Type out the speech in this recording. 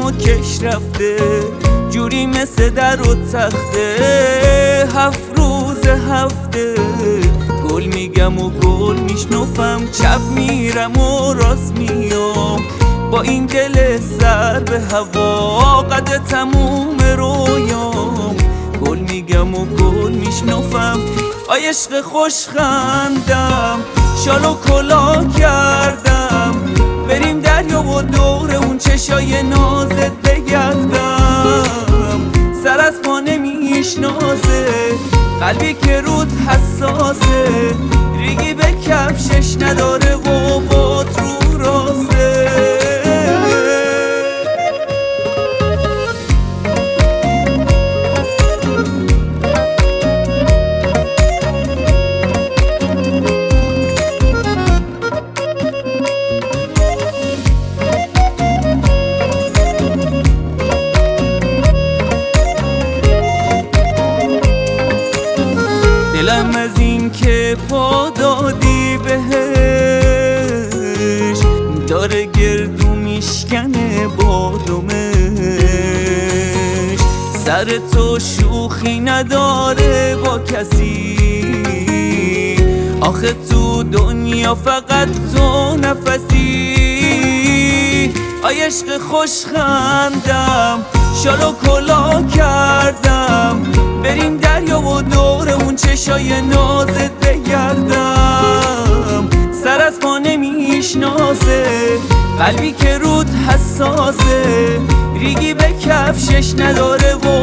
نوکش رفته، جوری مثل در و تخته. 7 روز هفته گل میگم و گل میشنفم، چپ میرم و راست میام، با این دل سر به هوا قد تموم رویام. گل میگم و گل میشنفم، آی عشق خوشخندم، شال و کلا کردم، بریم دریا و دور اون چشای نازت بگردم. سر از پا نمیشناسه قلبی که رود حساسه، ریگی به کفشش نداره و باد رو راسته. دلم از این که پا دادی بهش، داره گردو میشکنه با دمش. سر تو شوخی نداره با کسی، آخه تو دنیا فقط تو نفسی. آی عشق خوشخندم، شال و کلا کردم، بریم دریا و دور اون چشای نازت بگردم. سر از پا نمیشناسه قلبی که رود حساسه، ریگی به کفشش نداره و